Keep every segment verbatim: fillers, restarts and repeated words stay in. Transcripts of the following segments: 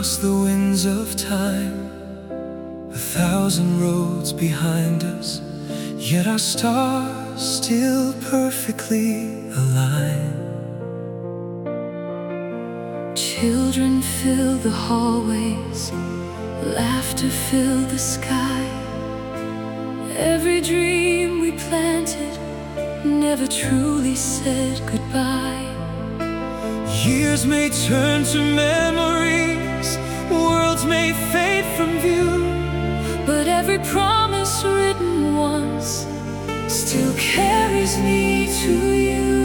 across the winds of time, a thousand roads behind us, yet our stars still perfectly aligned. Children fill the hallways, laughter filled the sky. Every dream we planted never truly said goodbye. Years may turn to memories, worlds may fade from view, but every promise written once still carries me to you.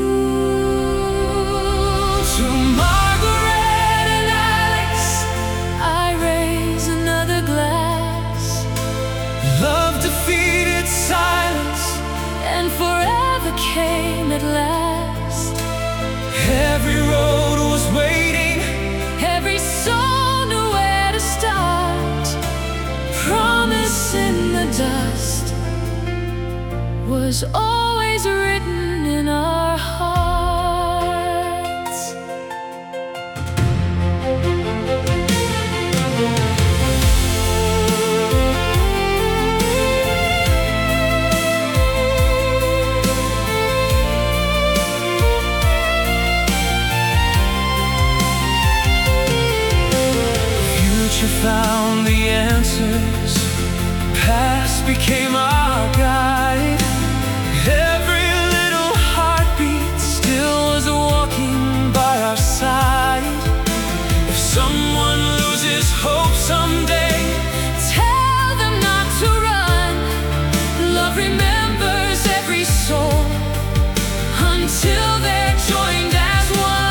To Margaret and Alex, I raise another glass. love defeated silence, And forever came at last. every road was waiting, Every soul knew where to start. Promise in the dust was always written in our hearts. Found the answers, past became our guide. Every little heartbeat still was walking by our side. If someone loses hope someday, Tell them not to run. Love remembers every soul until they're joined as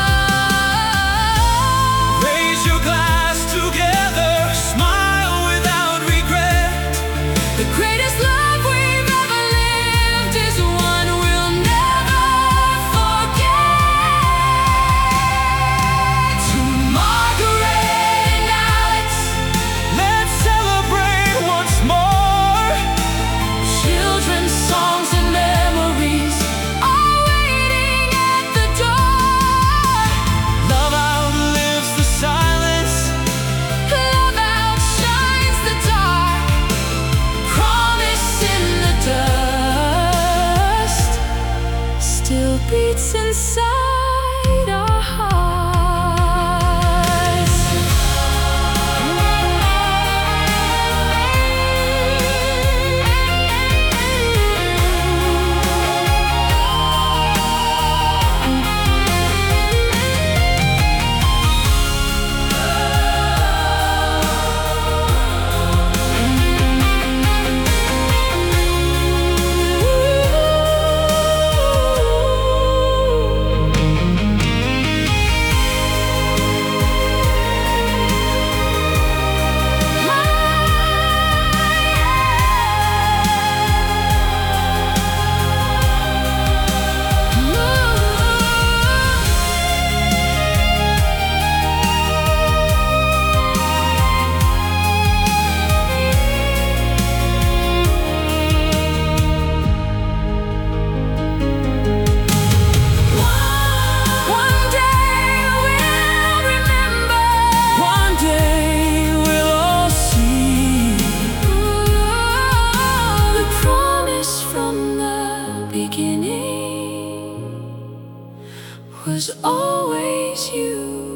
one. raise your glass together, smile without regret. The greatest love we've ever lived is one we'll never forget. To Margaret and Alex, Let's celebrate once more. children's songs and memories are waiting at the door. Love outlives the silence, Love outshines the dark. Promise in the dust still beats inside our hearts. One day we'll remember. one day we'll all see. The promise from the beginning was always you.